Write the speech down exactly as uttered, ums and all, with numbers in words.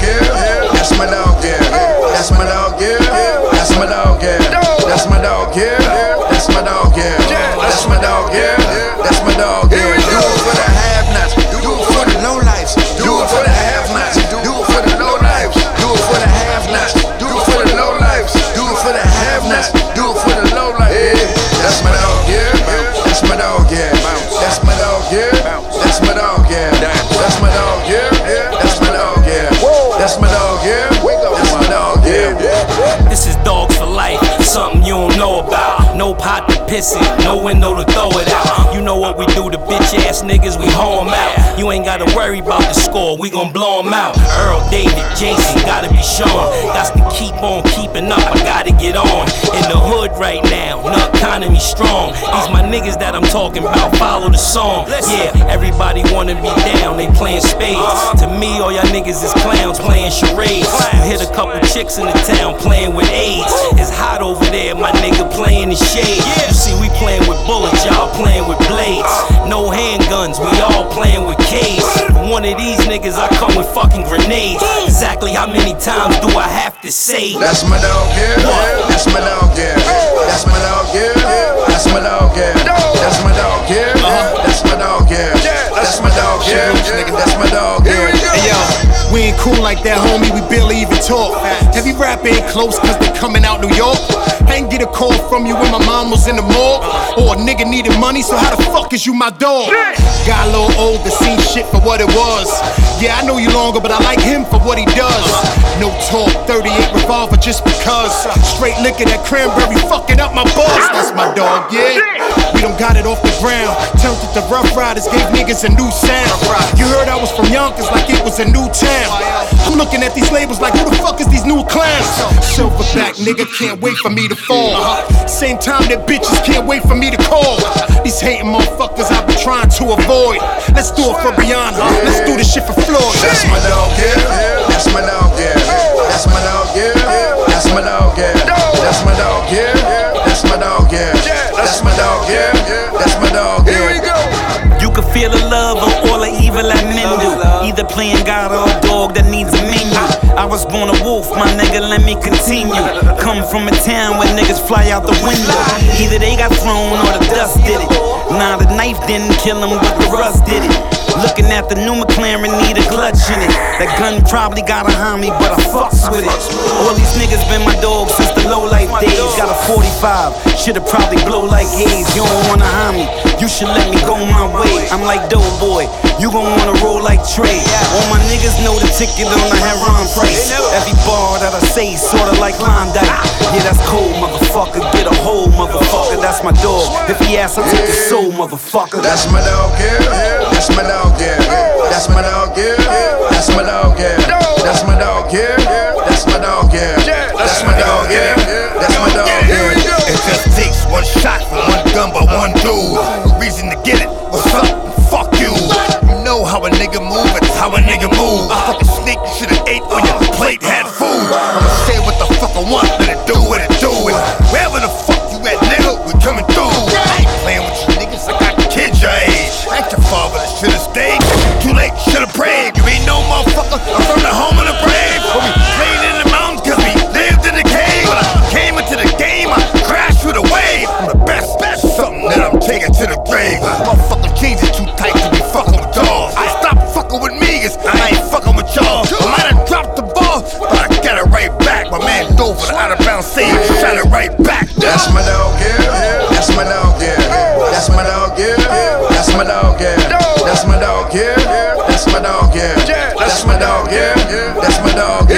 yeah. That's my dog, yeah. That's my dog, yeah. That's my dog, yeah. That's my dog, yeah. That's my dog, yeah. That's my dog, yeah. That's my dog, yeah. Do it for the have-nots. Do it for the low-lifes. Do it for the have-nots. Do it for the low-lifes. Do it for the have-nots. Do it for the low-lifes. Do it for the have-nots. Do it for the low-lifes. That's my dog, yeah. That's my dog, yeah. That's my dog, yeah. That's my dog, yeah. That's my dog, yeah. That's my dog, yeah. That's my dog, yeah. That's my dog, yeah. This is dogs for life, something you don't know about. No pot to piss in, no window to throw it out. You know what we do to bitch ass niggas, we hoe 'em out. You ain't gotta worry about the score, we gon' blow 'em out. Earl, David, Jason, gotta be shown. Got to keep on keeping up, I gotta get on. In the hood right now, the economy strong. These my niggas that I'm talking about, follow the song. Yeah, everybody wanna be down, they playing spades. To me, all y'all niggas is clowns playing charades. You hit a couple chicks in the town playing with AIDS. It's hot over there, my nigga playing in shade. You see, we playing with bullets, y'all playing with blades. No handguns, we all playing with K's. One of these niggas, I come with fucking grenades. Exactly how many times do I have to say? That's my dog, yeah. That's my dog, yeah. That's my dog, yeah. That's my dog, yeah. That's my dog, yeah. That's my dog, yeah. That's my dog, yeah. That's my dog, yeah. Hey yo, we ain't cool like that, homie. We barely even talk. Heavy rap ain't close cause they coming out New York. I ain't get a call from you when my mom was in the morgue. Or a nigga needed money, so how the fuck is you my dog? Got a little older, seen shit for what it was. Yeah, I know you longer, but I like him for what he does. No talk, thirty-eight revolver just because. Straight liquor, that cranberry fucking up my buzz. That's my dog, yeah. We done got it off the ground. Turned it to Rough Riders, gave niggas a new sound. You heard I was from Yonkers like it was a new town. I'm looking at these labels like who the fuck is these new clowns? Silverback nigga can't wait for me to fall. Same time that bitches can't wait for me to call. These hating motherfuckers I've been trying to avoid. Let's do it for Rihanna. Let's do this shit for Floyd. That's my dog, yeah. That's my dog, yeah. That's my dog, yeah. That's my dog, yeah. That's my dog, yeah. That's my dog, yeah. That's my dog, yeah. That's my dog, yeah. Here we go. You can feel the love of all the evil that men do. Either playing God or a dog that needs a menu. I was born a wolf, my nigga, let me continue. Come from a town where niggas fly out the window. Either they got thrown or the dust did it. Nah, the knife didn't kill him, but the rust did it. Looking at the new McLaren, need a clutch in it. That gun probably got a homie, but I fucks with it. All these niggas been my dog since the low life days. Got a forty-five, should've probably blow like haze. You don't wanna harm me, you should let me go my way. I'm like Doughboy, you gon' wanna roll like Trey. All my niggas know the ticket on the Heron price. Every bar that I say, sorta like Klondike. Yeah, that's cold, motherfucker. Get a hole, motherfucker. That's my dog. If he asks, I'll take his soul, motherfucker. That's my dog, yeah. That's my dog, yeah. That's my dog, yeah. That's my dog, yeah. That's my dog, yeah. That's my dog, yeah. That's my dog, yeah. That's my dog, yeah. It just takes one shot from one gun by one dude. Reason to get it. What's up? Fuck you. You know how a nigga move, it's how a nigga move. Fucking snake, you should've ate when your plate had food. I'ma say what the fuck I want, let it do what it do. And wherever the fuck you at, nigga, we coming through. I ain't playing with you niggas, I got kids your age. Like your father that should've stayed. Too late, should've prayed. You ain't no motherfucker, I'm from the home of the brave. But we played in the mountains cause we lived in the cave. When I came into the game, I crashed with a wave. I'm the best, best, something that I'm taking to the grave. Motherfucking jeans is too tight to be fucking with dogs. I stop fucking with me, cause I ain't fucking with y'all. I might have dropped the ball, but I got it right back. My man dove for the out of bounds save, shot it right back. That's my dog, yeah. That's my dog, yeah. That's my dog, yeah. That's my dog, yeah. That's my dog, yeah. That's my dog, yeah. That's my dog, yeah. That's my dog, yeah.